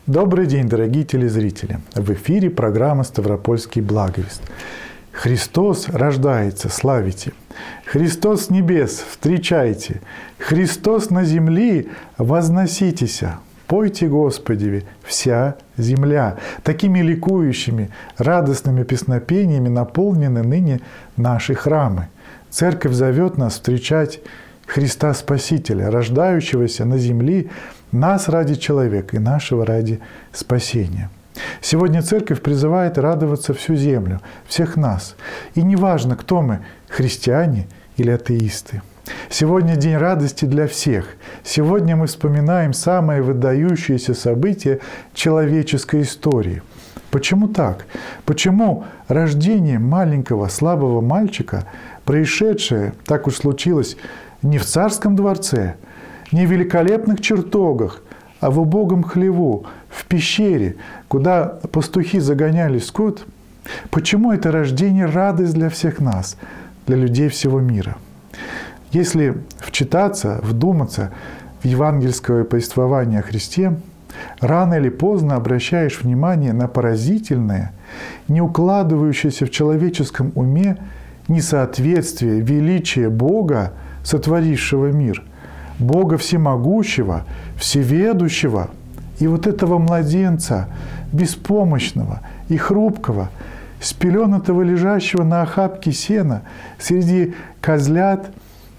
Добрый день, дорогие телезрители! В эфире программа «Ставропольский благовест». Христос рождается, славите! Христос с небес, встречайте! Христос на земли, возноситеся! Пойте Господи, вся земля! Такими ликующими, радостными песнопениями наполнены ныне наши храмы. Церковь зовет нас встречать Христа Спасителя, рождающегося на земле, нас ради человека и нашего ради спасения. Сегодня Церковь призывает радоваться всю землю, всех нас. И неважно, кто мы, христиане или атеисты. Сегодня день радости для всех. Сегодня мы вспоминаем самое выдающееся событие человеческой истории. Почему так? Почему рождение маленького слабого мальчика, происшедшее, так уж случилось, не в царском дворце, не в великолепных чертогах, а в убогом хлеву, в пещере, куда пастухи загоняли скот? Почему это рождение радость для всех нас, для людей всего мира? Если вчитаться, вдуматься в евангельское повествование о Христе, рано или поздно обращаешь внимание на поразительное, не укладывающееся в человеческом уме несоответствие величия Бога, сотворившего мир, Бога всемогущего, всеведущего, и вот этого младенца, беспомощного и хрупкого, спеленатого, лежащего на охапке сена среди козлят,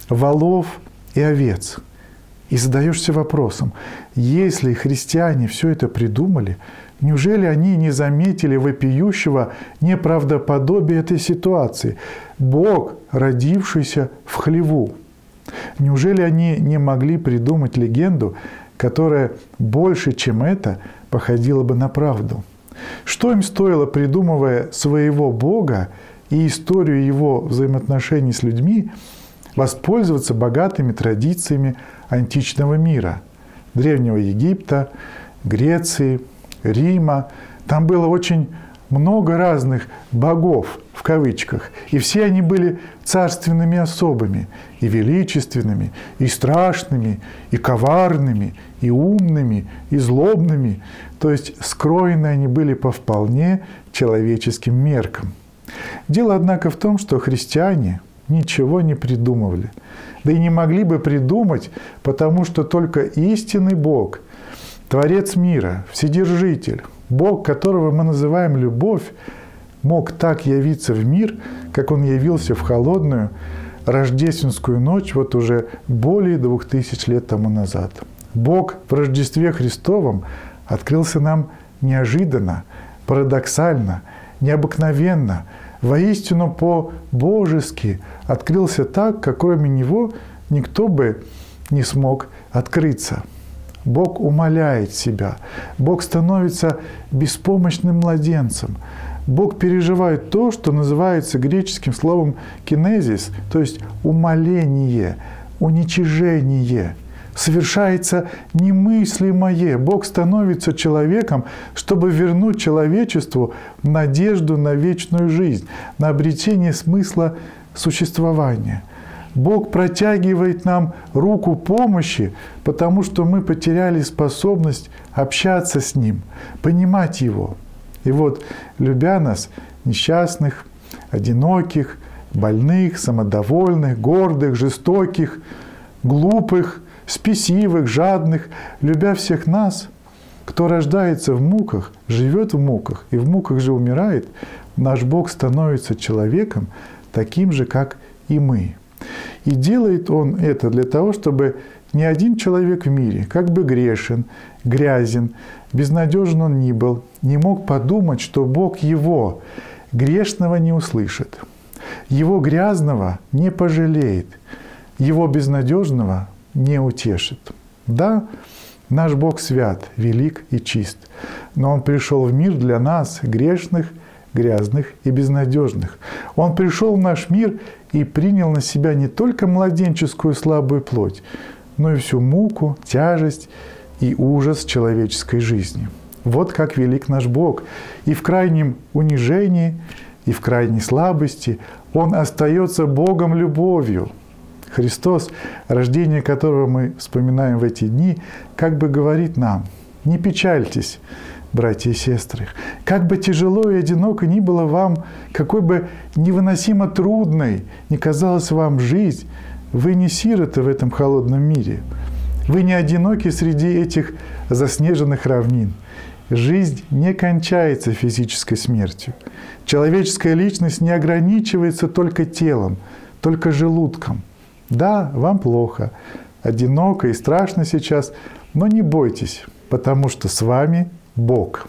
волов и овец. И задаешься вопросом, если христиане все это придумали, неужели они не заметили вопиющего неправдоподобия этой ситуации? Бог, родившийся в хлеву. Неужели они не могли придумать легенду, которая больше, чем это, походила бы на правду? Что им стоило, придумывая своего Бога и историю его взаимоотношений с людьми, воспользоваться богатыми традициями античного мира, Древнего Египта, Греции, Рима? Там было очень много разных «богов», в кавычках, и все они были царственными особами, и величественными, и страшными, и коварными, и умными, и злобными, то есть скроены они были по вполне человеческим меркам. Дело, однако, в том, что христиане ничего не придумывали, да и не могли бы придумать, потому что только истинный Бог, Творец мира, Вседержитель, Бог, которого мы называем любовь, мог так явиться в мир, как Он явился в холодную рождественскую ночь вот уже более 2000 лет тому назад. Бог в Рождестве Христовом открылся нам неожиданно, парадоксально, необыкновенно, воистину по-божески открылся так, как кроме Него никто бы не смог открыться. Бог умаляет себя, Бог становится беспомощным младенцем. Бог переживает то, что называется греческим словом «кинезис», то есть умаление, уничижение. Совершается немыслимое. Бог становится человеком, чтобы вернуть человечеству надежду на вечную жизнь, на обретение смысла существования. Бог протягивает нам руку помощи, потому что мы потеряли способность общаться с Ним, понимать Его. И вот, любя нас, несчастных, одиноких, больных, самодовольных, гордых, жестоких, глупых, спесивых, жадных, любя всех нас, кто рождается в муках, живет в муках и в муках же умирает, наш Бог становится человеком таким же, как и мы. И делает Он это для того, чтобы ни один человек в мире, как бы грешен, грязен, безнадежен он ни был, не мог подумать, что Бог его, грешного, не услышит, его грязного не пожалеет, его безнадежного не утешит. Да, наш Бог свят, велик и чист, но Он пришел в мир для нас, грешных, грязных и безнадежных. Он пришел в наш мир и принял на себя не только младенческую слабую плоть, но и всю муку, тяжесть и ужас человеческой жизни. Вот как велик наш Бог. И в крайнем унижении, и в крайней слабости Он остается Богом любовью. Христос, рождение которого мы вспоминаем в эти дни, как бы говорит нам: Не печальтесь, братья и сестры. Как бы тяжело и одиноко ни было вам, какой бы невыносимо трудной ни казалась вам жизнь, вы не сироты в этом холодном мире. Вы не одиноки среди этих заснеженных равнин. Жизнь не кончается физической смертью. Человеческая личность не ограничивается только телом, только желудком. Да, вам плохо, одиноко и страшно сейчас, но не бойтесь, потому что с вами Бог.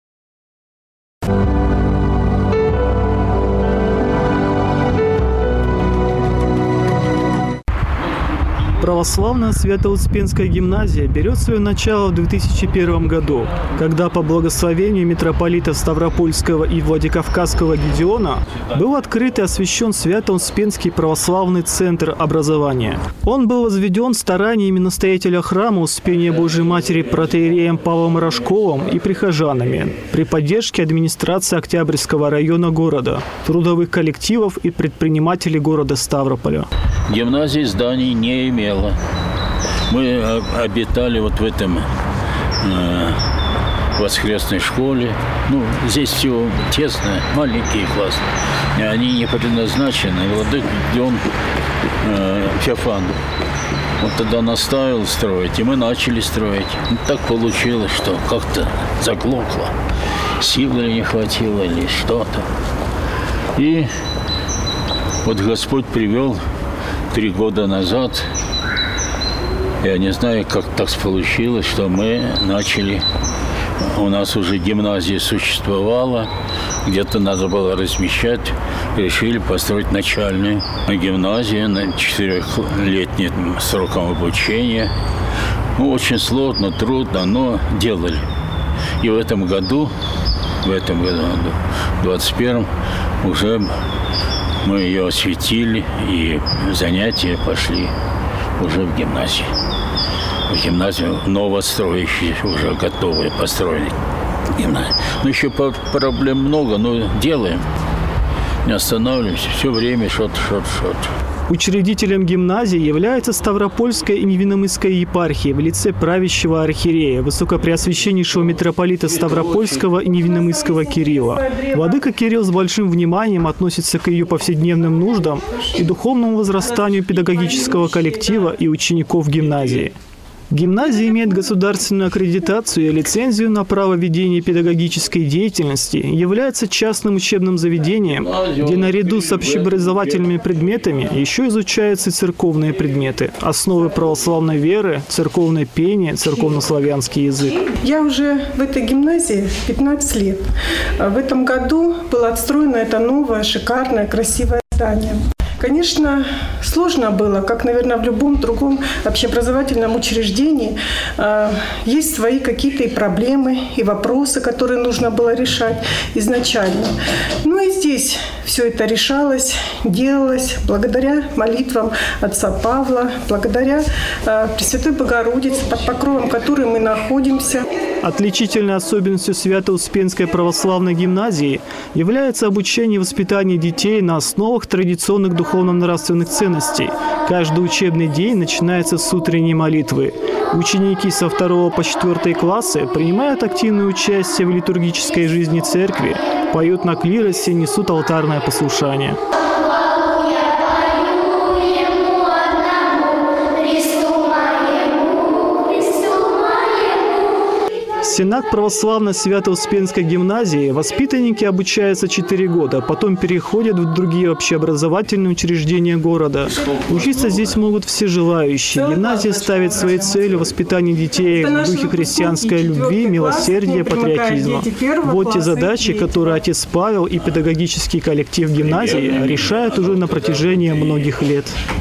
Православная Свято-Успенская гимназия берет свое начало в 2001 году, когда по благословению митрополита Ставропольского и Владикавказского Гедеона был открыт и освящен Свято-Успенский православный центр образования. Он был возведен стараниями настоятеля храма Успения Божией Матери протоиереем Павлом Рожковым и прихожанами при поддержке администрации Октябрьского района города, трудовых коллективов и предпринимателей города Ставрополя. Гимназии зданий не имела. Мы обитали вот в этом воскресной школе. Ну, здесь все тесно, маленькие классы. Они не предназначены. Владыка Гедеон Феофан вот тогда наставил строить, и мы начали строить. Ну, так получилось, что как-то заглохло. Силы не хватило или что-то. И вот Господь привел 3 года назад, я не знаю, как так получилось, что мы начали, у нас уже гимназия существовала, где-то надо было размещать, решили построить начальную гимназию на 4-летним сроком обучения. Ну, очень сложно, трудно, но делали. И в этом году, в 21-м, уже мы ее осветили, и занятия пошли уже в гимназию. В гимназию новостроящие, уже готовые построить гимназию. Ну, еще проблем много, но делаем. Не останавливаемся, все время что-то. Учредителем гимназии является Ставропольская и Невинномысская епархия в лице правящего архиерея, высокопреосвященнейшего митрополита Ставропольского и Невинномысского Кирилла. Владыка Кирилл с большим вниманием относится к ее повседневным нуждам и духовному возрастанию педагогического коллектива и учеников гимназии. Гимназия имеет государственную аккредитацию и лицензию на право ведения педагогической деятельности, является частным учебным заведением, где наряду с общеобразовательными предметами еще изучаются и церковные предметы, основы православной веры, церковное пение, церковнославянский язык. Я уже в этой гимназии 15 лет. В этом году было отстроено это новое, шикарное, красивое здание. Конечно, сложно было, как, наверное, в любом другом общеобразовательном учреждении. Есть свои какие-то и проблемы, и вопросы, которые нужно было решать изначально. Ну и здесь все это решалось, делалось благодаря молитвам отца Павла, благодаря Пресвятой Богородице, под покровом которой мы находимся. Отличительной особенностью Свято-Успенской православной гимназии является обучение и воспитание детей на основах традиционных духовно-нравственных ценностей. Каждый учебный день начинается с утренней молитвы. Ученики со 2 по 4 классы принимают активное участие в литургической жизни церкви, поют на клиросе, несут алтарное послушание. В стенах православной Свято-Успенской гимназии воспитанники обучаются 4 года, потом переходят в другие общеобразовательные учреждения города. Учиться здесь могут все желающие. Гимназия ставит своей целью воспитание детей в духе христианской любви, милосердия, патриотизма. Вот те задачи, которые отец Павел и педагогический коллектив гимназии решают уже на протяжении многих лет.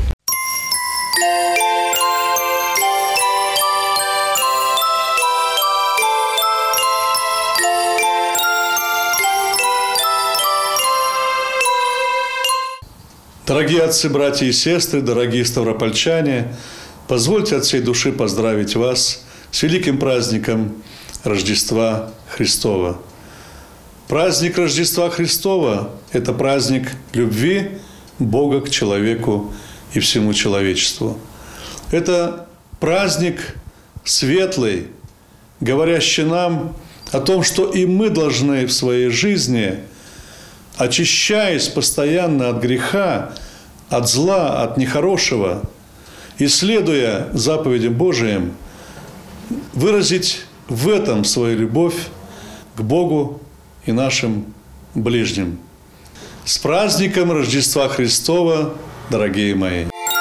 Дорогие отцы, братья и сестры, дорогие ставропольчане, позвольте от всей души поздравить вас с великим праздником Рождества Христова. Праздник Рождества Христова – это праздник любви Бога к человеку и всему человечеству. Это праздник светлый, говорящий нам о том, что и мы должны в своей жизни, очищаясь постоянно от греха, от зла, от нехорошего, и следуя заповедям Божиим, выразить в этом свою любовь к Богу и нашим ближним. С праздником Рождества Христова, дорогие мои!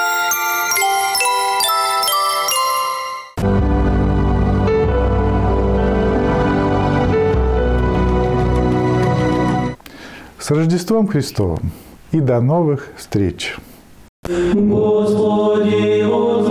С Рождеством Христовым и до новых встреч! Господи,